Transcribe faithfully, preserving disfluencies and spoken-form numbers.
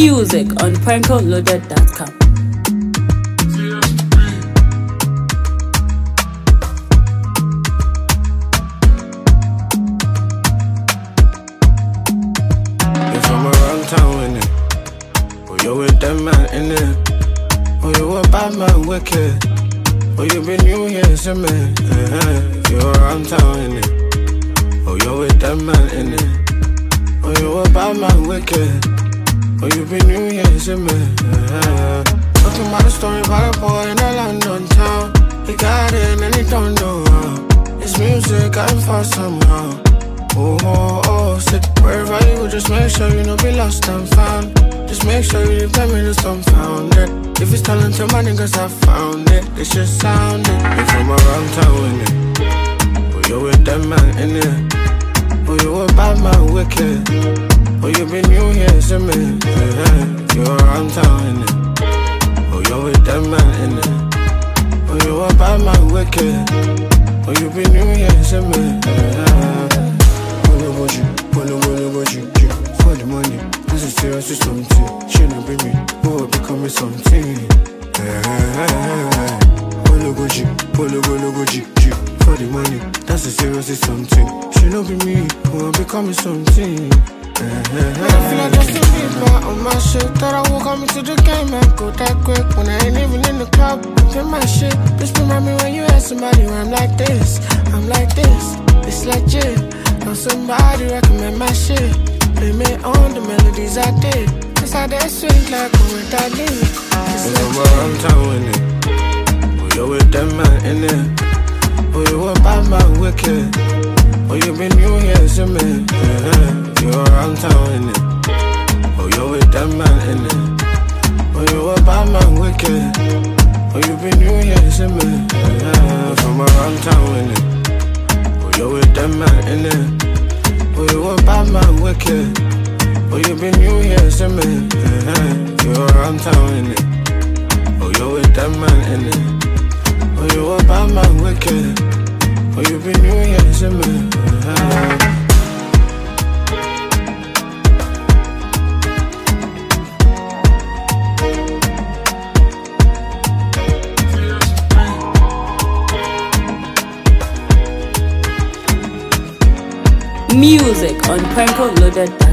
Music on Pranko Loaded dot com. You're from around town, innit? Or you're with them man, innit? Or you a bad man, wicked? Or you been new here, see me? Uh-huh. You're around town, innit? Or you're with them man, innit? Or you a bad man, wicked? Or you been new here, see me? Uh-huh. Talking about a story about a boy in a London town. He got in and he don't know how. His music got him far somehow. Oh, oh, oh, sit wherever you go, just make sure you don't be lost and found. Just make sure you depend me to dumbfounded. If it's talent to my niggas, I found it. They should sound it. You from around town, innit? Or you with them man, innit? Or you a bad man, wicked? Or you been new here, see me? Yeah, you around town, innit? Or you with them man, innit? Or you a bad man, wicked? Or you been new here, see me? Yeah. For the money, this is seriously something. She not be me, oh, becoming something. For the money, that's a seriously something. She not be me, oh, becoming something. I feel like Justin Bieber on my shit. Thought I would come into the game and go that quick. When I ain't even in the club, I feel my shit. Just remind me when you ask somebody where I'm like this. I'm like this, it's legit. Now somebody recommend my shit. Blame it on the melodies I did. Cause how they swing like what I did. It's from around town, innit? Or you with them man, innit? Or you a bad man, wicked? Or you been new here, see me? Yeah. You around town, innit? Or you with them man, innit? Or you a bad man, wicked? Or you been new here, see me? Yeah. From around town, innit? Or you with them man, innit? Or you a bad man, wicked? Or you been new here, see me? Yeah. You around town, innit? Or you with them man, innit? Or you a bad man, wicked? Or you been new here, see me? Yeah. Music on Pranko Loaded dot com.